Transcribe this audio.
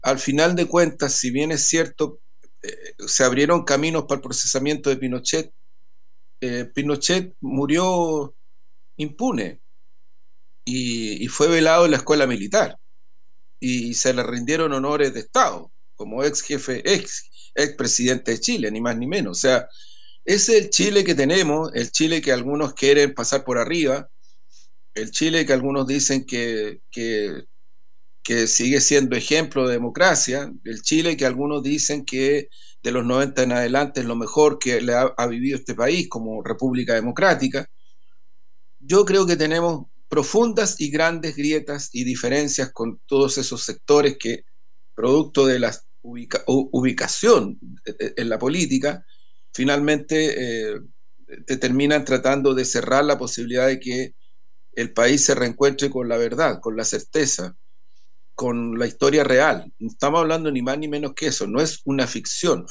al final de cuentas, si bien es cierto, se abrieron caminos para el procesamiento de Pinochet, Pinochet murió impune y fue velado en la escuela militar y se le rindieron honores de Estado como ex jefe, ex presidente de Chile, ni más ni menos. O sea, ese es el Chile que tenemos, el Chile que algunos quieren pasar por arriba, el Chile que algunos dicen que sigue siendo ejemplo de democracia, el Chile que algunos dicen que de los 90 en adelante es lo mejor que le ha vivido este país como república democrática. Yo creo que tenemos profundas y grandes grietas y diferencias con todos esos sectores que, producto de la ubicación en la política, finalmente te terminan tratando de cerrar la posibilidad de que el país se reencuentre con la verdad, con la certeza, con la historia real. No estamos hablando ni más ni menos que eso, no es una ficción.